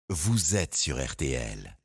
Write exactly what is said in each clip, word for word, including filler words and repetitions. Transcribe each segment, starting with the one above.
vous êtes sur R T L.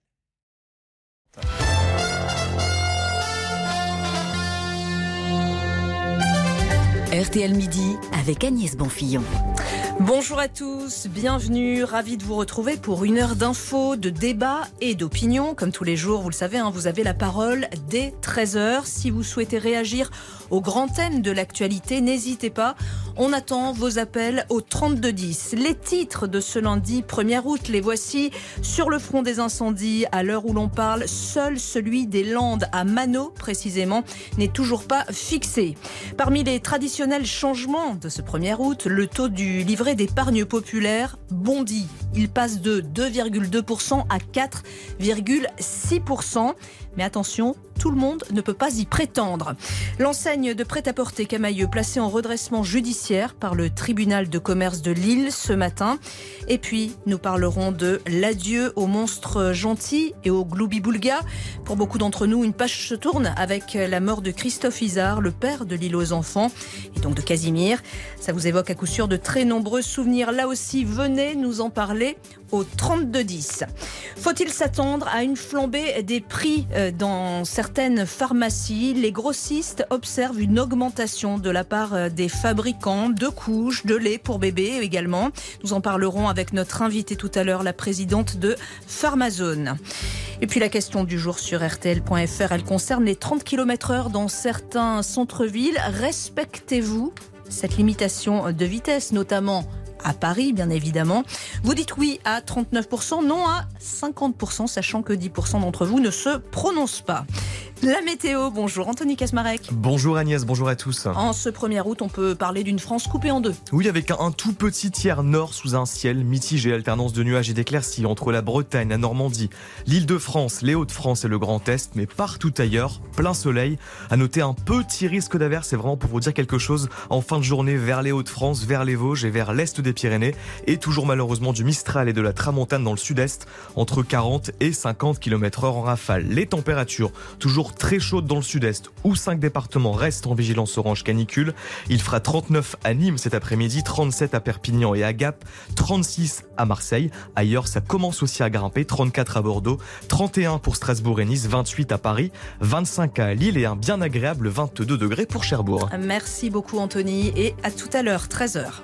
R T L Midi avec Agnès Bonfillon. Bonjour à tous, bienvenue, ravi de vous retrouver pour une heure d'infos, de débats et d'opinion. Comme tous les jours, vous le savez, hein, vous avez la parole dès treize heures. Si vous souhaitez réagir au grand thème de l'actualité, n'hésitez pas. On attend vos appels au trente-deux dix. Les titres de ce lundi premier août, les voici. Sur le front des incendies, à l'heure où l'on parle, seul celui des Landes, à Mano précisément, n'est toujours pas fixé. Parmi les traditionnels changements de ce premier août, le taux du livret d'épargne populaire bondit. Il passe de deux virgule deux pour cent à quatre virgule six pour cent. Mais attention, tout le monde ne peut pas y prétendre. L'enseigne de prêt-à-porter Camaïeu placée en redressement judiciaire par le tribunal de commerce de Lille ce matin. Et puis, nous parlerons de l'adieu aux monstres gentils et aux gloubi-boulga. Pour beaucoup d'entre nous, une page se tourne avec la mort de Christophe Izard, le père de l'île aux enfants, et donc de Casimir. Ça vous évoque à coup sûr de très nombreux souvenirs. Là aussi, venez nous en parler au trente-deux dix. Faut-il s'attendre à une flambée des prix dans certaines pharmacies? Les grossistes observent une augmentation de la part des fabricants de couches, de lait pour bébés également. Nous en parlerons avec notre invitée tout à l'heure, la présidente de Pharmazone. Et puis la question du jour sur R T L point F R, elle concerne les trente kilomètres heure dans certains centres-villes. Respectez-vous cette limitation de vitesse, notamment à Paris, bien évidemment? Vous dites oui à trente-neuf pour cent, non à cinquante pour cent, sachant que dix pour cent d'entre vous ne se prononcent pas. La météo, bonjour Anthony Kasmarek. Bonjour Agnès, bonjour à tous. En ce premier août, on peut parler d'une France coupée en deux. Oui, avec un, un tout petit tiers nord sous un ciel mitigé, alternance de nuages et d'éclaircies entre la Bretagne, la Normandie, l'Île-de-France, les Hauts-de-France et le Grand Est, mais partout ailleurs, plein soleil. À noter un petit risque d'averse, c'est vraiment pour vous dire quelque chose en fin de journée vers les Hauts-de-France, vers les Vosges et vers l'Est des Pyrénées. Et toujours malheureusement du Mistral et de la Tramontane dans le sud-est, entre quarante et cinquante kilomètres heure en rafale. Les températures, toujours très chaude dans le sud-est où cinq départements restent en vigilance orange canicule. Il fera trente-neuf à Nîmes cet après-midi, trente-sept à Perpignan et à Gap, trente-six à Marseille. Ailleurs, ça commence aussi à grimper, trente-quatre à Bordeaux, trente et un pour Strasbourg et Nice, vingt-huit à Paris, vingt-cinq à Lille et un bien agréable vingt-deux degrés pour Cherbourg. Merci beaucoup Anthony et à tout à l'heure, treize heures.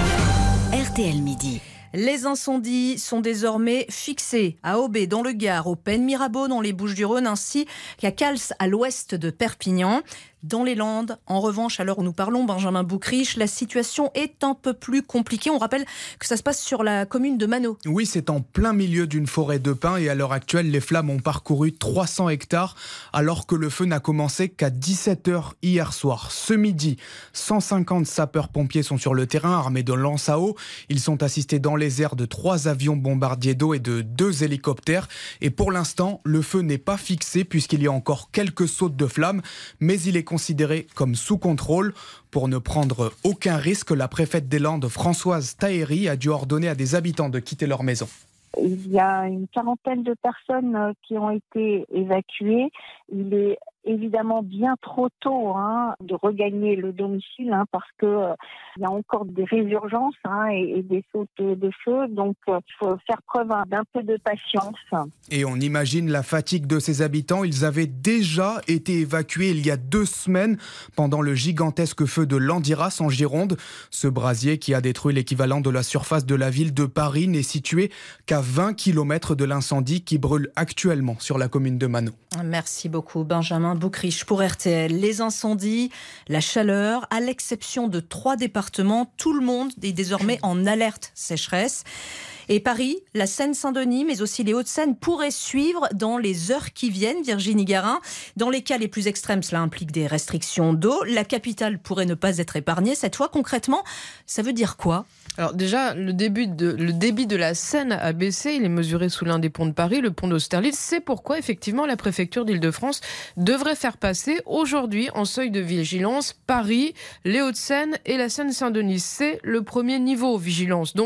R T L Midi. Les incendies sont désormais fixés à Aubé dans le Gard, au Pen-Mirabeau dans les Bouches-du-Rhône ainsi qu'à Cals à l'ouest de Perpignan. Dans les Landes, en revanche, à l'heure où nous parlons, Benjamin Boucriche, la situation est un peu plus compliquée. On rappelle que ça se passe sur la commune de Mano. Oui, c'est en plein milieu d'une forêt de pins et à l'heure actuelle, les flammes ont parcouru trois cents hectares alors que le feu n'a commencé qu'à dix-sept heures hier soir. Ce midi, cent cinquante sapeurs-pompiers sont sur le terrain armés de lances à eau. Ils sont assistés dans les airs de trois avions bombardiers d'eau et de deux hélicoptères. Et pour l'instant, le feu n'est pas fixé puisqu'il y a encore quelques sautes de flammes, mais il est considéré comme sous contrôle. Pour ne prendre aucun risque, la préfète des Landes, Françoise Tahéry, a dû ordonner à des habitants de quitter leur maison. Il y a une quarantaine de personnes qui ont été évacuées. Il est évidemment bien trop tôt hein, de regagner le domicile hein, parce que euh, il y a encore des résurgences hein, et, et des sautes de feu. Donc il euh, faut faire preuve hein, d'un peu de patience. Et on imagine la fatigue de ces habitants. Ils avaient déjà été évacués il y a deux semaines pendant le gigantesque feu de Landiras en Gironde. Ce brasier qui a détruit l'équivalent de la surface de la ville de Paris n'est situé qu'à vingt kilomètres de l'incendie qui brûle actuellement sur la commune de Mano. Merci beaucoup Benjamin Boucriche pour R T L. Les incendies, la chaleur, à l'exception de trois départements, tout le monde est désormais en alerte sécheresse. Et Paris, la Seine-Saint-Denis, mais aussi les Hauts-de-Seine pourraient suivre dans les heures qui viennent, Virginie Garin. Dans les cas les plus extrêmes, cela implique des restrictions d'eau. La capitale pourrait ne pas être épargnée. Cette fois, concrètement, ça veut dire quoi ? Alors déjà, le, début de, le débit de la Seine a baissé. Il est mesuré sous l'un des ponts de Paris, le pont d'Austerlitz. C'est pourquoi, effectivement, la préfecture d'Île-de-France devrait faire passer aujourd'hui en seuil de vigilance Paris, les Hauts-de-Seine et la Seine-Saint-Denis. C'est le premier niveau vigilance. Donc,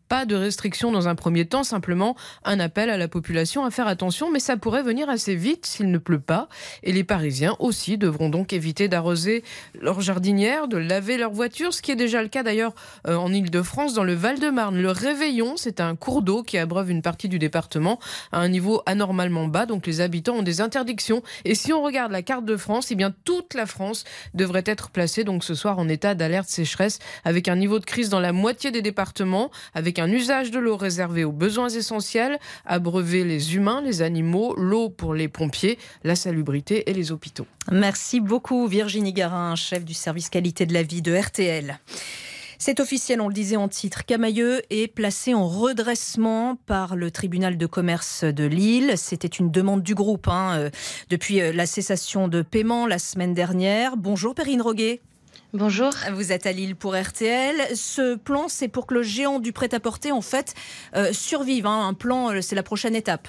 Pas de restrictions dans un premier temps, simplement un appel à la population à faire attention, mais ça pourrait venir assez vite s'il ne pleut pas. Et les Parisiens aussi devront donc éviter d'arroser leurs jardinières, de laver leur voiture, ce qui est déjà le cas d'ailleurs euh, en Ile-de-France, dans le Val-de-Marne. Le Réveillon, c'est un cours d'eau qui abreuve une partie du département à un niveau anormalement bas, donc les habitants ont des interdictions. Et si on regarde la carte de France, eh bien toute la France devrait être placée donc ce soir en état d'alerte sécheresse, avec un niveau de crise dans la moitié des départements, avec un usage de l'eau réservé aux besoins essentiels, abreuver les humains, les animaux, l'eau pour les pompiers, la salubrité et les hôpitaux. Merci beaucoup Virginie Garin, chef du service qualité de la vie de R T L. C'est officiel, on le disait en titre, Camaïeu est placé en redressement par le tribunal de commerce de Lille. C'était une demande du groupe hein, euh, depuis la cessation de paiement la semaine dernière. Bonjour Perrine Roguet. Bonjour. Vous êtes à Lille pour R T L. Ce plan, c'est pour que le géant du prêt-à-porter en fait euh, survive. Hein. Un plan, euh, c'est la prochaine étape.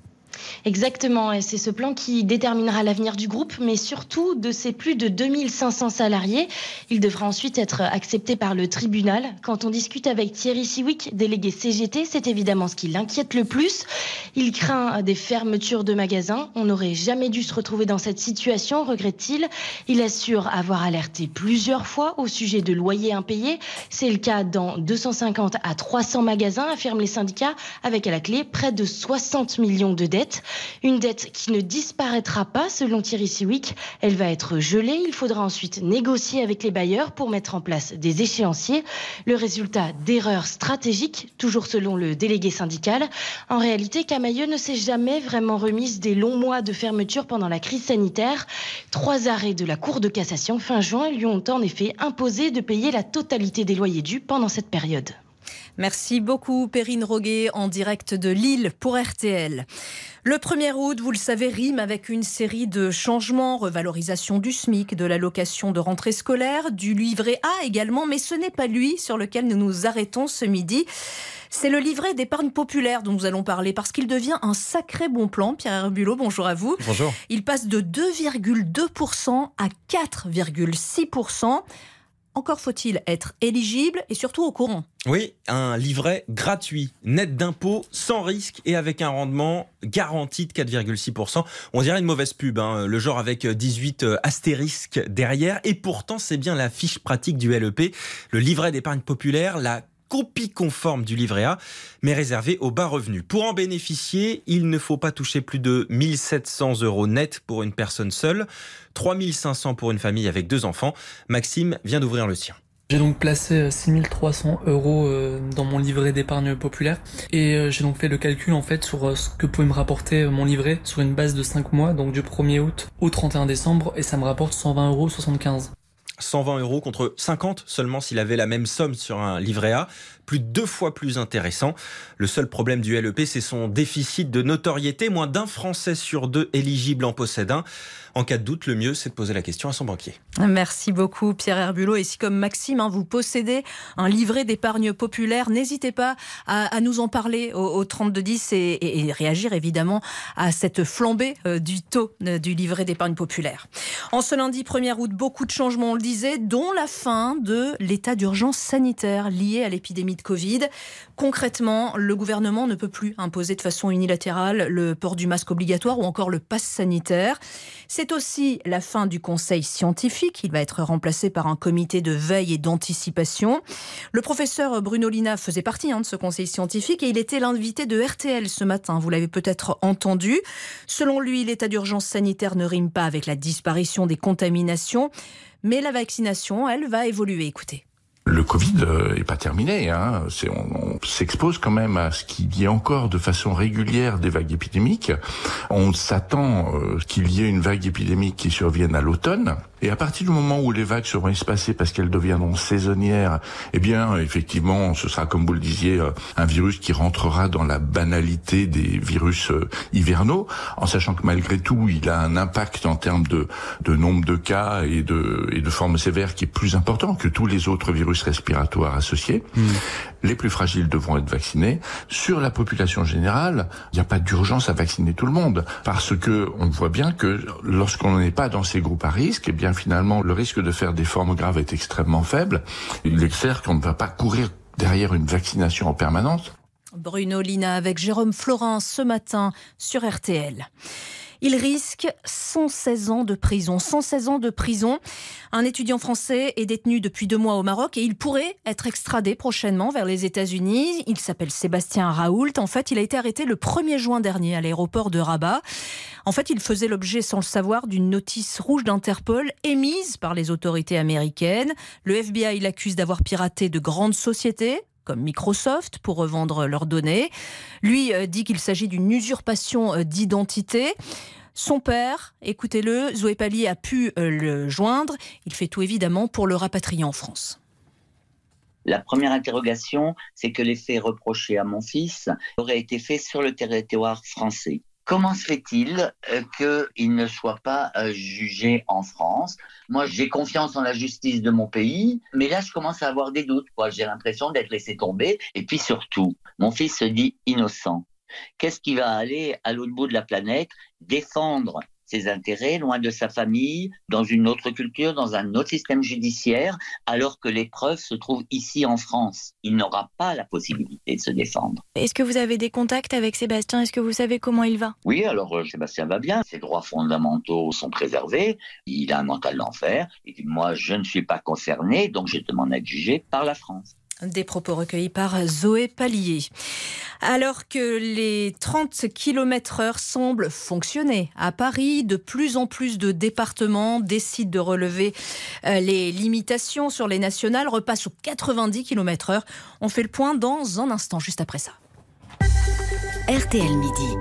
Exactement, et c'est ce plan qui déterminera l'avenir du groupe, mais surtout de ses plus de deux mille cinq cents salariés. Il devra ensuite être accepté par le tribunal. Quand on discute avec Thierry Siwick, délégué C G T, c'est évidemment ce qui l'inquiète le plus. Il craint des fermetures de magasins. On n'aurait jamais dû se retrouver dans cette situation, regrette-t-il. Il assure avoir alerté plusieurs fois au sujet de loyers impayés. C'est le cas dans deux cent cinquante à trois cents magasins, affirment les syndicats, avec à la clé près de soixante millions de dettes. Une dette qui ne disparaîtra pas selon Thierry Siwick. Elle va être gelée. Il faudra ensuite négocier avec les bailleurs pour mettre en place des échéanciers. Le résultat d'erreurs stratégiques, toujours selon le délégué syndical. En réalité, Camaïeu ne s'est jamais vraiment remise des longs mois de fermeture pendant la crise sanitaire. Trois arrêts de la Cour de cassation fin juin lui ont en effet imposé de payer la totalité des loyers dus pendant cette période. Merci beaucoup Perrine Roguet en direct de Lille pour R T L. Le premier août, vous le savez, rime avec une série de changements, revalorisation du SMIC, de l'allocation de rentrée scolaire, du livret A également, mais ce n'est pas lui sur lequel nous nous arrêtons ce midi. C'est le livret d'épargne populaire dont nous allons parler parce qu'il devient un sacré bon plan. Pierre Herbulot, bonjour à vous. Bonjour. Il passe de deux virgule deux pour cent à quatre virgule six pour cent. Encore faut-il être éligible et surtout au courant. Oui, un livret gratuit, net d'impôts, sans risque et avec un rendement garanti de quatre virgule six pour cent. On dirait une mauvaise pub, hein, le genre avec dix-huit astérisques derrière. Et pourtant, c'est bien la fiche pratique du L E P, le livret d'épargne populaire, la copie conforme du livret A, mais réservé aux bas revenus. Pour en bénéficier, il ne faut pas toucher plus de mille sept cents euros net pour une personne seule, trois mille cinq cents pour une famille avec deux enfants. Maxime vient d'ouvrir le sien. J'ai donc placé six mille trois cents euros dans mon livret d'épargne populaire et j'ai donc fait le calcul en fait sur ce que pouvait me rapporter mon livret sur une base de cinq mois, donc du premier août au trente et un décembre, et ça me rapporte cent vingt euros soixante-quinze. cent vingt euros contre cinquante seulement s'il avait la même somme sur un livret A, plus de deux fois plus intéressant. Le seul problème du L E P, c'est son déficit de notoriété. Moins d'un Français sur deux éligible en possède un. En cas de doute, le mieux, c'est de poser la question à son banquier. Merci beaucoup Pierre Herbulot. Et si comme Maxime, hein, vous possédez un livret d'épargne populaire, n'hésitez pas à, à nous en parler au, au trente-deux dix et, et, et réagir évidemment à cette flambée euh, du taux euh, du livret d'épargne populaire. En ce lundi premier août, beaucoup de changements, on le disait, dont la fin de l'état d'urgence sanitaire lié à l'épidémie de Covid. Concrètement, le gouvernement ne peut plus imposer de façon unilatérale le port du masque obligatoire ou encore le pass sanitaire. C'est aussi la fin du conseil scientifique. Il va être remplacé par un comité de veille et d'anticipation. Le professeur Bruno Lina faisait partie hein, de ce conseil scientifique et il était l'invité de R T L ce matin. Vous l'avez peut-être entendu. Selon lui, l'état d'urgence sanitaire ne rime pas avec la disparition des contaminations, mais la vaccination, elle, va évoluer. Écoutez. Le Covid n'est pas terminé. Hein. C'est, on, on s'expose quand même à ce qu'il y ait encore de façon régulière des vagues épidémiques. On s'attend euh, qu'il y ait une vague épidémique qui survienne à l'automne. Et à partir du moment où les vagues seront espacées parce qu'elles deviendront saisonnières, eh bien, effectivement, ce sera, comme vous le disiez, un virus qui rentrera dans la banalité des virus hivernaux, en sachant que malgré tout, il a un impact en termes de, de nombre de cas et de, et de formes sévères qui est plus important que tous les autres virus respiratoires associés. Mmh. Les plus fragiles devront être vaccinés. Sur la population générale, il n'y a pas d'urgence à vacciner tout le monde, parce que on voit bien que lorsqu'on n'est pas dans ces groupes à risque, eh bien finalement le risque de faire des formes graves est extrêmement faible. Il est clair qu'on ne va pas courir derrière une vaccination en permanence. Bruno Lina avec Jérôme Florin ce matin sur R T L. Il risque cent seize ans de prison. cent seize ans de prison. Un étudiant français est détenu depuis deux mois au Maroc et il pourrait être extradé prochainement vers les États-Unis. Il s'appelle Sébastien Raoult. En fait, il a été arrêté le premier juin dernier à l'aéroport de Rabat. En fait, il faisait l'objet, sans le savoir, d'une notice rouge d'Interpol émise par les autorités américaines. Le F B I l'accuse d'avoir piraté de grandes sociétés comme Microsoft, pour revendre leurs données. Lui euh, dit qu'il s'agit d'une usurpation euh, d'identité. Son père, écoutez-le, Zoé Pallier a pu euh, le joindre. Il fait tout évidemment pour le rapatrier en France. La première interrogation, c'est que les faits reprochés à mon fils auraient été faits sur le territoire français. Comment se fait-il euh, qu'il ne soit pas euh, jugé en France ? Moi, j'ai confiance en la justice de mon pays, mais là, je commence à avoir des doutes, quoi. J'ai l'impression d'être laissé tomber. Et puis surtout, mon fils se dit innocent. Qu'est-ce qui va aller à l'autre bout de la planète défendre ses intérêts, loin de sa famille, dans une autre culture, dans un autre système judiciaire, alors que les preuves se trouvent ici en France. Il n'aura pas la possibilité de se défendre. Est-ce que vous avez des contacts avec Sébastien ? Est-ce que vous savez comment il va ? Oui, alors euh, Sébastien va bien. Ses droits fondamentaux sont préservés. Il a un mental d'enfer. Il dit, moi, je ne suis pas concerné, donc je demande à être jugé par la France. Des propos recueillis par Zoé Pallier. Alors que les trente kilomètres heure semblent fonctionner à Paris, de plus en plus de départements décident de relever les limitations sur les nationales, repassent aux quatre-vingt-dix kilomètres heure. On fait le point dans un instant, juste après ça. R T L Midi.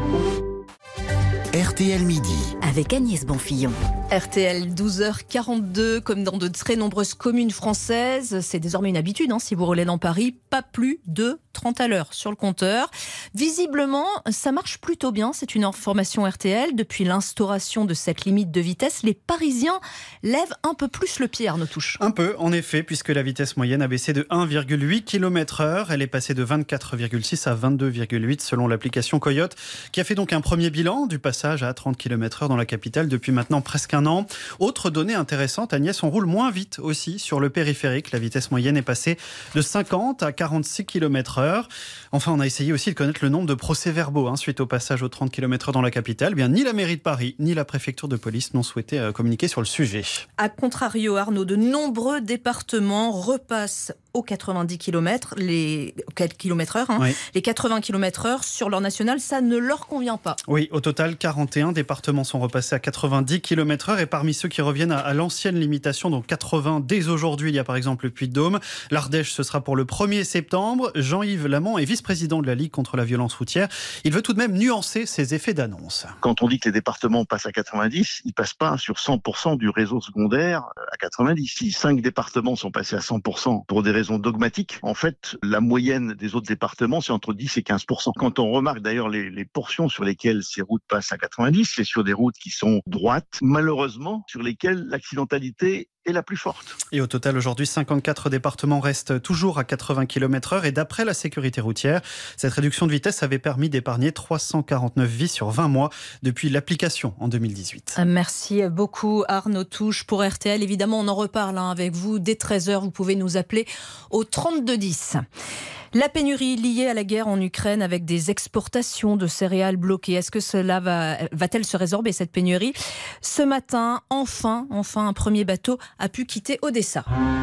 R T L Midi. Avec Agnès Bonfillon. R T L douze heures quarante-deux, comme dans de très nombreuses communes françaises, c'est désormais une habitude, hein, si vous roulez dans Paris, pas plus de trente à l'heure sur le compteur. Visiblement, ça marche plutôt bien, c'est une information R T L. Depuis l'instauration de cette limite de vitesse, les Parisiens lèvent un peu plus le pied, Arnaud Touche. Un peu, en effet, puisque la vitesse moyenne a baissé de un virgule huit kilomètres heure. Elle est passée de vingt-quatre virgule six à vingt-deux virgule huit selon l'application Coyote, qui a fait donc un premier bilan du passage à trente kilomètres heure dans la capitale depuis maintenant presque un an. Autre donnée intéressante, Agnès, on roule moins vite aussi sur le périphérique. La vitesse moyenne est passée de cinquante à quarante-six kilomètres heure. Enfin, on a essayé aussi de connaître le nombre de procès-verbaux hein, suite au passage aux trente kilomètres heure dans la capitale. Bien, ni la mairie de Paris, ni la préfecture de police n'ont souhaité euh, communiquer sur le sujet. A contrario, Arnaud, de nombreux départements repassent aux quatre-vingt-dix kilomètres, les kilomètres heure, hein, oui. Les quatre-vingts kilomètres heure sur leur national, ça ne leur convient pas. Oui, au total, quarante et un départements sont repassés à quatre-vingt-dix kilomètres heure et parmi ceux qui reviennent à, à l'ancienne limitation, donc quatre-vingts dès aujourd'hui, il y a par exemple le Puy-de-Dôme. L'Ardèche, ce sera pour le premier septembre. Jean-Yves Lamont est vice-président de la Ligue contre la violence routière. Il veut tout de même nuancer ses effets d'annonce. Quand on dit que les départements passent à quatre-vingt-dix, ils ne passent pas sur cent pour cent du réseau secondaire à quatre-vingt-dix. Si cinq départements sont passés à cent pour cent pour des raisons dogmatiques, en fait, la moyenne des autres départements, c'est entre dix et quinze pour cent. Quand on remarque d'ailleurs les, les portions sur lesquelles ces routes passent à quatre-vingt-dix, c'est sur des routes qui sont droites, malheureusement, sur lesquelles l'accidentalité est la plus forte. Et au total, aujourd'hui, cinquante-quatre départements restent toujours à quatre-vingts kilomètres heure. Et d'après la sécurité routière, cette réduction de vitesse avait permis d'épargner trois cent quarante-neuf vies sur vingt mois depuis l'application en deux mille dix-huit. Merci beaucoup Arnaud Touche pour R T L. Évidemment, on en reparle hein, avec vous dès treize heures. Vous pouvez nous appeler au trente-deux dix. La pénurie liée à la guerre en Ukraine avec des exportations de céréales bloquées. Est-ce que cela va, va-t-elle se résorber, cette pénurie ? Ce matin, enfin, enfin, un premier bateau a pu quitter Odessa.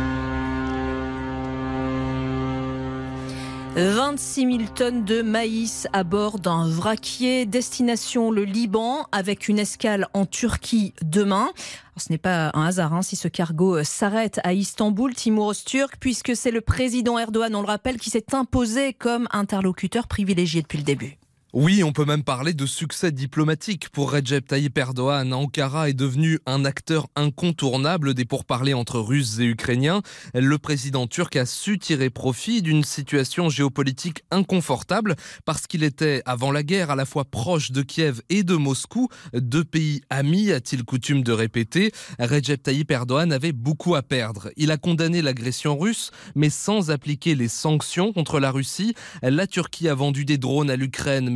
vingt-six mille tonnes de maïs à bord d'un vraquier, destination le Liban, avec une escale en Turquie demain. Alors, ce n'est pas un hasard hein, si ce cargo s'arrête à Istanbul, Timur Öztürk, puisque c'est le président Erdogan, on le rappelle, qui s'est imposé comme interlocuteur privilégié depuis le début. Oui, on peut même parler de succès diplomatique pour Recep Tayyip Erdogan. Ankara est devenu un acteur incontournable des pourparlers entre Russes et Ukrainiens. Le président turc a su tirer profit d'une situation géopolitique inconfortable parce qu'il était, avant la guerre, à la fois proche de Kiev et de Moscou, deux pays amis, a-t-il coutume de répéter. Recep Tayyip Erdogan avait beaucoup à perdre. Il a condamné l'agression russe, mais sans appliquer les sanctions contre la Russie. La Turquie a vendu des drones à l'Ukraine, mais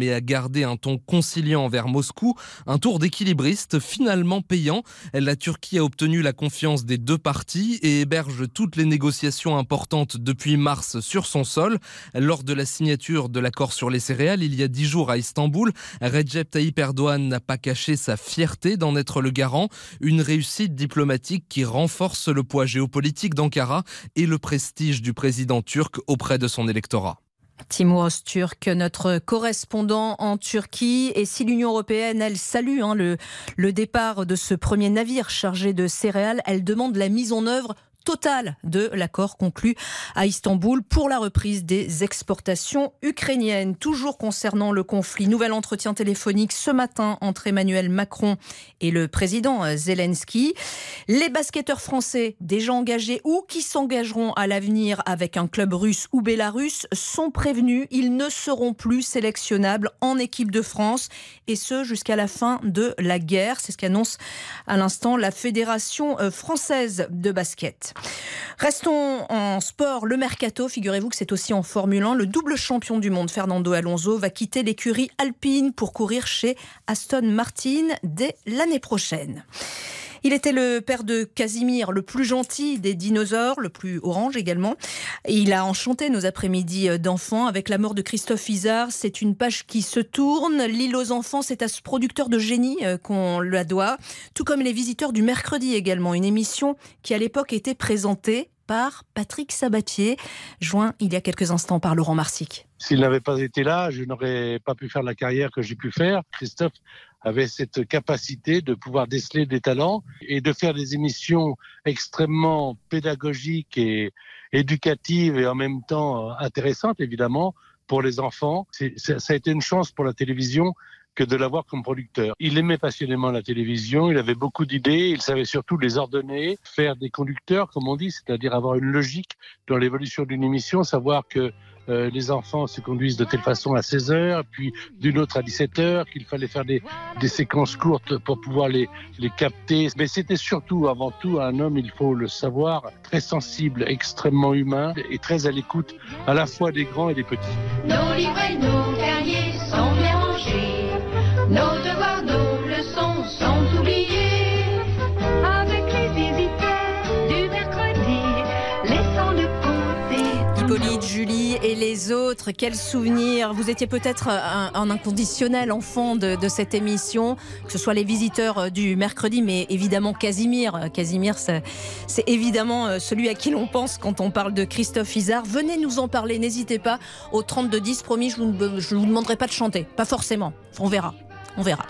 et a gardé un ton conciliant envers Moscou. Un tour d'équilibriste finalement payant. La Turquie a obtenu la confiance des deux parties et héberge toutes les négociations importantes depuis mars sur son sol. Lors de la signature de l'accord sur les céréales il y a dix jours à Istanbul, Recep Tayyip Erdogan n'a pas caché sa fierté d'en être le garant. Une réussite diplomatique qui renforce le poids géopolitique d'Ankara et le prestige du président turc auprès de son électorat. Timur Öztürk, notre correspondant en Turquie. Et si l'Union européenne, elle salue hein, le, le départ de ce premier navire chargé de céréales, elle demande la mise en œuvre totale de l'accord conclu à Istanbul pour la reprise des exportations ukrainiennes. Toujours concernant le conflit, nouvel entretien téléphonique ce matin entre Emmanuel Macron et le président Zelensky. Les basketteurs français déjà engagés ou qui s'engageront à l'avenir avec un club russe ou bélarusse sont prévenus. Ils ne seront plus sélectionnables en équipe de France et ce jusqu'à la fin de la guerre. C'est ce qu'annonce à l'instant la Fédération française de basket. Restons en sport, le mercato, figurez-vous que c'est aussi en Formule un. Le double champion du monde, Fernando Alonso, va quitter l'écurie Alpine pour courir chez Aston Martin dès l'année prochaine. Il était le père de Casimir, le plus gentil des dinosaures, le plus orange également. Et il a enchanté nos après-midi d'enfants avec la mort de Christophe Izard. C'est une page qui se tourne. L'île aux enfants, c'est à ce producteur de génie qu'on la doit. Tout comme les visiteurs du mercredi également. Une émission qui à l'époque était présentée par Patrick Sabatier, joint il y a quelques instants par Laurent Marsic. S'il n'avait pas été là, je n'aurais pas pu faire la carrière que j'ai pu faire. Christophe avait cette capacité de pouvoir déceler des talents et de faire des émissions extrêmement pédagogiques et éducatives et en même temps intéressantes, évidemment, pour les enfants. C'est, ça a été une chance pour la télévision que de l'avoir comme producteur. Il aimait passionnément la télévision, il avait beaucoup d'idées, il savait surtout les ordonner, faire des conducteurs, comme on dit, c'est-à-dire avoir une logique dans l'évolution d'une émission, savoir que Euh, les enfants se conduisent de telle façon à seize heures, puis d'une autre à dix-sept heures, qu'il fallait faire des, des séquences courtes pour pouvoir les, les capter. Mais c'était surtout, avant tout, un homme, il faut le savoir, très sensible, extrêmement humain et très à l'écoute à la fois des grands et des petits. Nos livres et nos cahiers sont bien rangés, nos devoirs, nos leçons sont oubliés. Avec les visiteurs du mercredi, laissons de côté. Hippolyte, Julie et les autres, quels souvenirs. Vous étiez peut-être un, un inconditionnel enfant de, de cette émission, que ce soit les visiteurs du mercredi, mais évidemment Casimir. Casimir, c'est, c'est évidemment celui à qui l'on pense quand on parle de Christophe Izard. Venez nous en parler, n'hésitez pas au trente-deux dix. Promis, je ne vous, vous demanderai pas de chanter, pas forcément. On verra, on verra.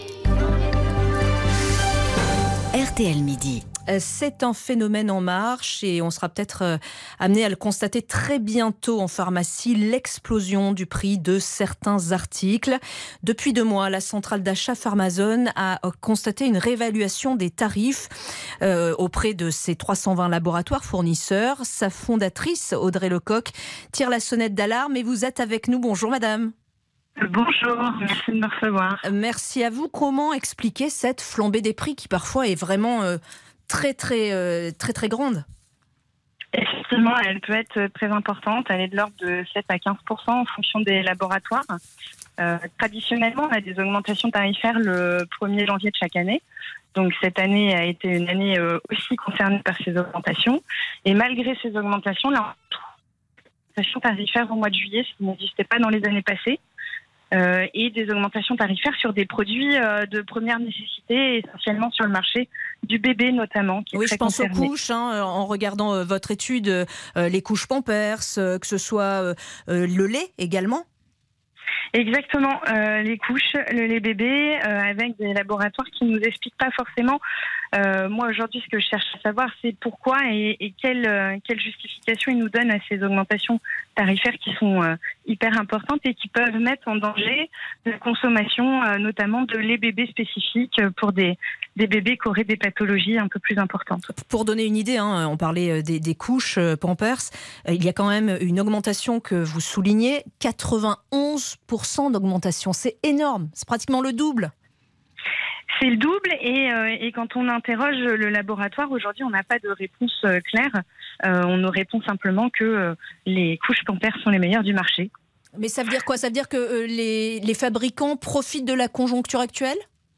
R T L Midi. C'est un phénomène en marche et on sera peut-être amené à le constater très bientôt en pharmacie, l'explosion du prix de certains articles. Depuis deux mois, la centrale d'achat Pharmazone a constaté une réévaluation des tarifs euh, auprès de ses trois cent vingt laboratoires fournisseurs. Sa fondatrice, Audrey Lecoq, tire la sonnette d'alarme et vous êtes avec nous. Bonjour madame. Bonjour, merci de me recevoir. Merci à vous. Comment expliquer cette flambée des prix qui parfois est vraiment... Euh, très très euh, très très grande? Effectivement, elle peut être très importante. Elle est de l'ordre de sept à quinze pour cent en fonction des laboratoires. Euh, traditionnellement, on a des augmentations tarifaires le premier janvier de chaque année. Donc cette année a été une année euh, aussi concernée par ces augmentations. Et malgré ces augmentations, là, on a des augmentations tarifaires au mois de juillet, ce qui n'existait pas dans les années passées. Euh, et des augmentations tarifaires sur des produits euh, de première nécessité, essentiellement sur le marché du bébé notamment. Qui est oui, très je pense concerné. aux couches, hein, en regardant euh, votre étude, euh, les couches Pampers, euh, que ce soit euh, euh, le lait également. Exactement, euh, les couches, le lait bébé, euh, avec des laboratoires qui ne nous expliquent pas forcément. Euh, moi, aujourd'hui, ce que je cherche à savoir, c'est pourquoi et, et quelle, euh, quelle justification ils nous donnent à ces augmentations tarifaires qui sont euh, hyper importantes et qui peuvent mettre en danger la consommation, euh, notamment de lait bébé spécifique pour des, des bébés qui auraient des pathologies un peu plus importantes. Pour donner une idée, hein, on parlait des, des couches Pampers, il y a quand même une augmentation que vous soulignez, quatre-vingt-onze pour cent d'augmentation. C'est énorme, c'est pratiquement le double. C'est le double et, euh, et quand on interroge le laboratoire, aujourd'hui on n'a pas de réponse euh, claire. Euh, on nous répond simplement que euh, les couches Pampers sont les meilleures du marché. Mais ça veut dire quoi? Ça veut dire que euh, les, les fabricants profitent de la conjoncture actuelle?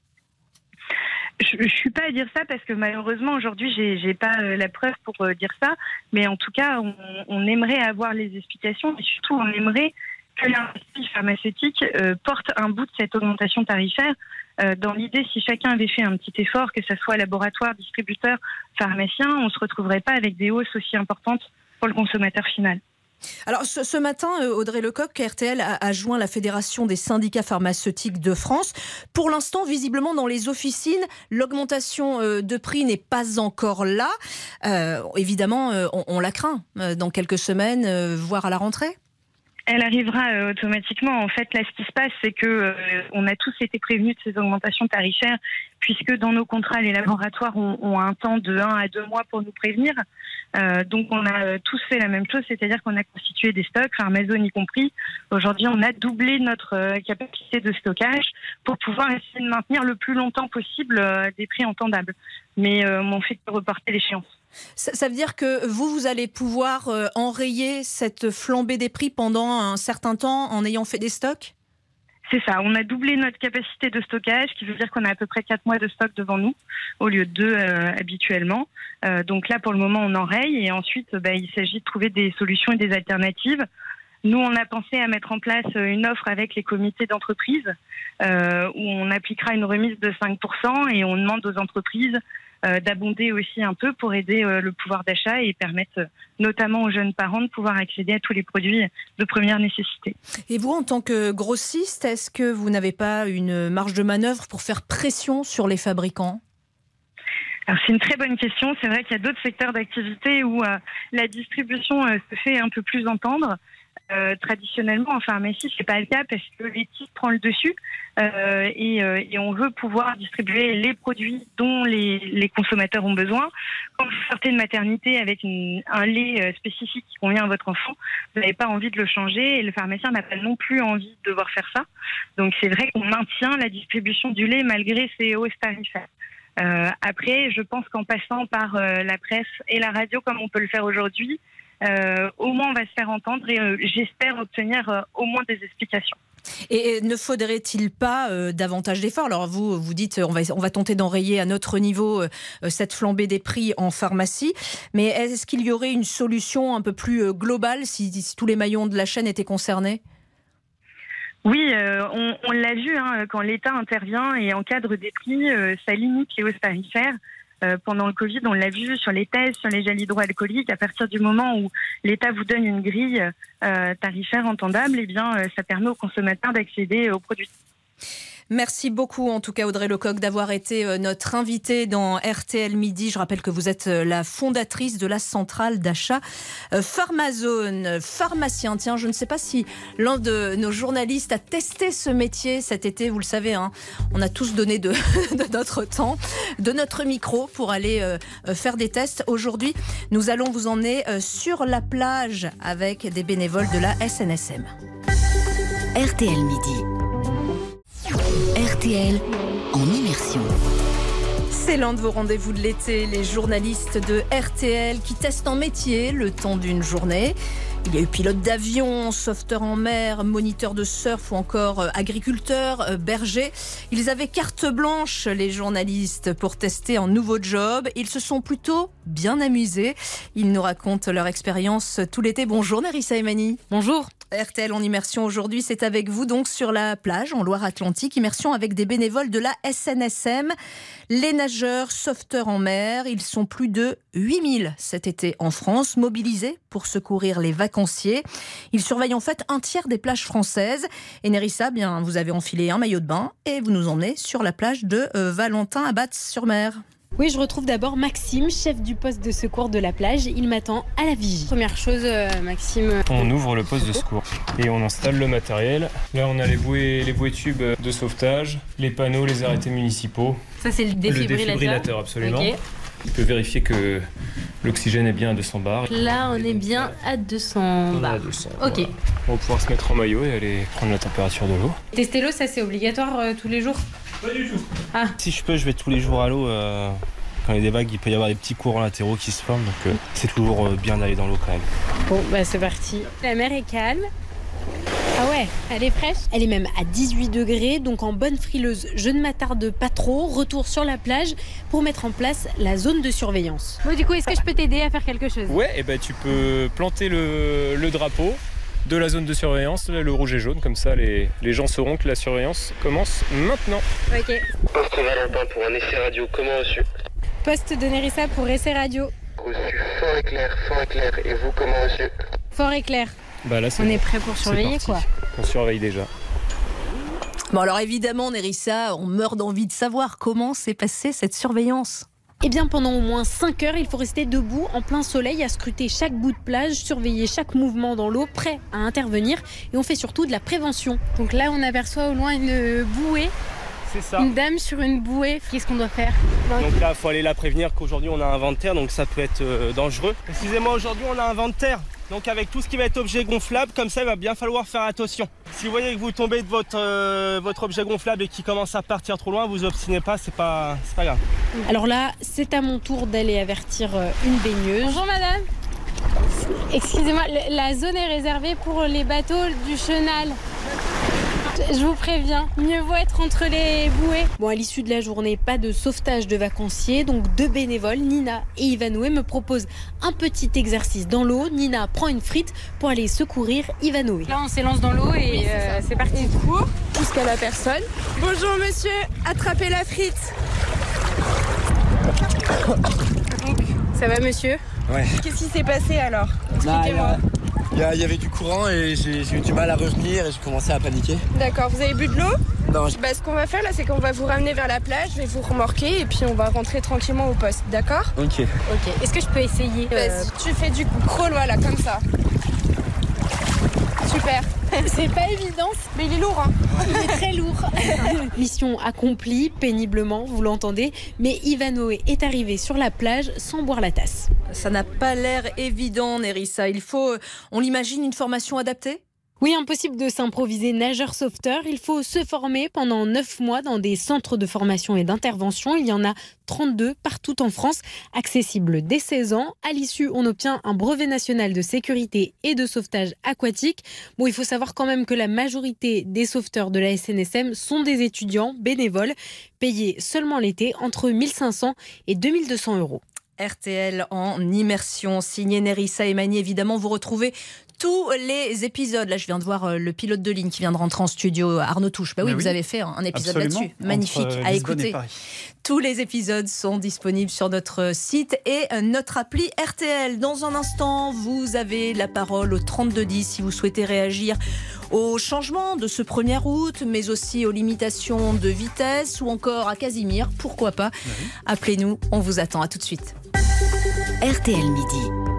Je ne suis pas à dire ça parce que malheureusement aujourd'hui j'ai j'ai pas euh, la preuve pour euh, dire ça, mais en tout cas on, on aimerait avoir les explications et surtout on aimerait que l'industrie pharmaceutique euh, porte un bout de cette augmentation tarifaire. Euh, dans l'idée, si chacun avait fait un petit effort, que ce soit laboratoire, distributeur, pharmacien, on ne se retrouverait pas avec des hausses aussi importantes pour le consommateur final. Alors ce, ce matin, Audrey Lecoq, R T L a, a joint la Fédération des syndicats pharmaceutiques de France. Pour l'instant, visiblement, dans les officines, l'augmentation de prix n'est pas encore là. Euh, évidemment, on, on la craint dans quelques semaines, voire à la rentrée. Elle arrivera euh, automatiquement. En fait, là, ce qui se passe, c'est que euh, on a tous été prévenus de ces augmentations tarifaires, puisque dans nos contrats, les laboratoires ont, ont un temps de un à deux mois pour nous prévenir. Euh, donc, on a euh, tous fait la même chose, c'est-à-dire qu'on a constitué des stocks, Amazon y compris. Aujourd'hui, on a doublé notre euh, capacité de stockage pour pouvoir essayer de maintenir le plus longtemps possible euh, des prix entendables. Mais euh, on fait que reporter l'échéance. Ça, ça veut dire que vous, vous allez pouvoir euh, enrayer cette flambée des prix pendant un certain temps en ayant fait des stocks? C'est ça, on a doublé notre capacité de stockage, qui veut dire qu'on a à peu près quatre mois de stock devant nous, au lieu de deux euh, habituellement. Euh, donc là, pour le moment, on enraye et ensuite, bah, il s'agit de trouver des solutions et des alternatives. Nous, on a pensé à mettre en place une offre avec les comités d'entreprise euh, où on appliquera une remise de cinq pour cent et on demande aux entreprises Euh, d'abonder aussi un peu pour aider euh, le pouvoir d'achat et permettre euh, notamment aux jeunes parents de pouvoir accéder à tous les produits de première nécessité. Et vous, en tant que grossiste, est-ce que vous n'avez pas une marge de manœuvre pour faire pression sur les fabricants ? Alors c'est une très bonne question. C'est vrai qu'il y a d'autres secteurs d'activité où euh, la distribution euh, se fait un peu plus entendre. Euh, traditionnellement, en pharmacie, c'est pas le cas parce que l'éthique prend le dessus euh, et, euh, et on veut pouvoir distribuer les produits dont les, les consommateurs ont besoin. Quand vous sortez de maternité avec une, un lait euh, spécifique qui convient à votre enfant, vous n'avez pas envie de le changer et le pharmacien n'a pas non plus envie de devoir faire ça. Donc c'est vrai qu'on maintient la distribution du lait malgré ces hausses tarifaires. Euh, après, je pense qu'en passant par euh, la presse et la radio comme on peut le faire aujourd'hui, Euh, au moins on va se faire entendre et euh, j'espère obtenir euh, au moins des explications. Et, et ne faudrait-il pas euh, davantage d'efforts? Alors vous, vous dites on va, on va tenter d'enrayer à notre niveau euh, cette flambée des prix en pharmacie, mais est-ce qu'il y aurait une solution un peu plus euh, globale si, si tous les maillons de la chaîne étaient concernés? Oui, euh, on, on l'a vu, hein, quand l'État intervient et encadre des prix, euh, ça limite les hausses tarifaires. Euh, pendant le Covid, on l'a vu sur les tests, sur les gels hydroalcooliques. À partir du moment où l'État vous donne une grille euh, tarifaire entendable, eh bien, euh, ça permet aux consommateurs d'accéder aux produits. Merci beaucoup, en tout cas, Audrey Lecoq, d'avoir été notre invitée dans R T L Midi. Je rappelle que vous êtes la fondatrice de la centrale d'achat Pharmazone. Pharmacien, tiens, je ne sais pas si l'un de nos journalistes a testé ce métier cet été. Vous le savez, hein, on a tous donné de, de notre temps, de notre micro pour aller euh, faire des tests. Aujourd'hui, nous allons vous emmener euh, sur la plage avec des bénévoles de la S N S M. R T L Midi. R T L en immersion. C'est l'un de vos rendez-vous de l'été, les journalistes de R T L qui testent un métier le temps d'une journée. Il y a eu pilote d'avion, sauveteur en mer, moniteur de surf ou encore agriculteur, berger. Ils avaient carte blanche, les journalistes, pour tester un nouveau job. Ils se sont plutôt bien amusés. Ils nous racontent leur expérience tout l'été. Bonjour Nerissa Emani. Bonjour. R T L en immersion aujourd'hui, c'est avec vous donc sur la plage en Loire-Atlantique. Immersion avec des bénévoles de la S N S M. Les nageurs sauveteurs en mer, ils sont plus de huit mille cet été en France, mobilisés pour secourir les vacanciers. Ils surveillent en fait un tiers des plages françaises. Et Nerissa, bien, vous avez enfilé un maillot de bain et vous nous emmenez sur la plage de euh, Valentin à Batz-sur-Mer. Oui, je retrouve d'abord Maxime, chef du poste de secours de la plage. Il m'attend à la vigie. Première chose, euh, Maxime. On ouvre le poste de secours et on installe le matériel. Là, on a les bouées, les bouées tubes de sauvetage, les panneaux, les arrêtés municipaux. Ça, c'est le défibrillateur. Le défibrillateur, absolument. Okay. Il peut vérifier que l'oxygène est bien à deux cents bars. Là, on est bien à deux cents bars. À deux cents, ok. Voilà. On va pouvoir se mettre en maillot et aller prendre la température de l'eau. Tester l'eau, ça c'est obligatoire euh, tous les jours? Pas du tout. Ah. Si je peux, je vais tous les jours à l'eau. Euh... Quand il y a des vagues, il peut y avoir des petits courants latéraux qui se forment, donc euh, c'est toujours euh, bien d'aller dans l'eau quand même. Bon, bah c'est parti. La mer est calme. Ah ouais, elle est fraîche. Elle est même à dix-huit degrés, donc en bonne frileuse. Je ne m'attarde pas trop. Retour sur la plage pour mettre en place la zone de surveillance. Bon, du coup, est-ce que je peux t'aider à faire quelque chose? Ouais, et ben tu peux planter le, le drapeau de la zone de surveillance, le rouge et jaune, comme ça les, les gens sauront que la surveillance commence maintenant. Ok. Poste Valentin pour un essai radio, comment reçu? Poste de Nerissa pour essai radio. Reçu fort et clair, fort et clair. Et vous, comment reçu? Fort et clair. Bah là, On est prêt pour surveiller, quoi. On surveille déjà. Bon alors évidemment, Nerissa, on meurt d'envie de savoir comment s'est passée cette surveillance. Eh bien, pendant au moins cinq heures, il faut rester debout en plein soleil à scruter chaque bout de plage, surveiller chaque mouvement dans l'eau, prêt à intervenir. Et on fait surtout de la prévention. Donc là, on aperçoit au loin une bouée. C'est ça. Une dame sur une bouée. Qu'est-ce qu'on doit faire? Donc là, il faut aller la prévenir qu'aujourd'hui, on a un vent de terre, donc ça peut être euh, dangereux. Excusez-moi, aujourd'hui, on a un vent de terre. Donc avec tout ce qui va être objet gonflable, comme ça, il va bien falloir faire attention. Si vous voyez que vous tombez de votre, euh, votre objet gonflable et qu'il commence à partir trop loin, vous obstinez pas, c'est pas, c'est pas grave. Alors là, c'est à mon tour d'aller avertir une baigneuse. Bonjour madame. Excusez-moi, la zone est réservée pour les bateaux du chenal. Je vous préviens, mieux vaut être entre les bouées. Bon, à l'issue de la journée, pas de sauvetage de vacanciers, donc deux bénévoles, Nina et Ivanoé, me proposent un petit exercice dans l'eau. Nina prend une frite pour aller secourir Ivanoé. Là, on s'élance dans l'eau et oui, c'est, euh, c'est parti. On court jusqu'à la personne. Bonjour monsieur, attrapez la frite. Donc, ça va monsieur? Ouais. Qu'est-ce qui s'est passé alors? Expliquez-moi. Il y, y avait du courant et j'ai, j'ai eu du mal à revenir et j'ai commencé à paniquer. D'accord, vous avez bu de l'eau? Non. Bah, ce qu'on va faire là, c'est qu'on va vous ramener vers la plage, je vais vous remorquer et puis on va rentrer tranquillement au poste, d'accord? Ok. Ok, est-ce que je peux essayer? Vas-y, tu fais du crawl, voilà, comme ça. Super. C'est pas évident, mais il est lourd, hein. Il est très lourd. Mission accomplie, péniblement, vous l'entendez, mais Ivanoé est arrivé sur la plage sans boire la tasse. Ça n'a pas l'air évident, Nerissa. Il faut, on l'imagine, une formation adaptée ? Oui, impossible de s'improviser nageur sauveteur. Il faut se former pendant neuf mois dans des centres de formation et d'intervention. Il y en a trente-deux partout en France, accessibles dès seize ans. À l'issue, on obtient un brevet national de sécurité et de sauvetage aquatique. Bon, il faut savoir quand même que la majorité des sauveteurs de la S N S M sont des étudiants bénévoles, payés seulement l'été entre mille cinq cents et deux mille deux cents euros. R T L en immersion, signé Nerissa Emani. Évidemment, vous retrouvez tous les épisodes. Là, je viens de voir le pilote de ligne qui vient de rentrer en studio, Arnaud Touche. Bah oui, oui, vous avez fait un épisode Absolument. là-dessus. Magnifique Entre à Lisbonne écouter. Tous les épisodes sont disponibles sur notre site et notre appli R T L. Dans un instant, vous avez la parole au trente-deux dix si vous souhaitez réagir au changement de ce premier août, mais aussi aux limitations de vitesse ou encore à Casimir. Pourquoi pas ? Oui. Appelez-nous, on vous attend. À tout de suite. R T L Midi.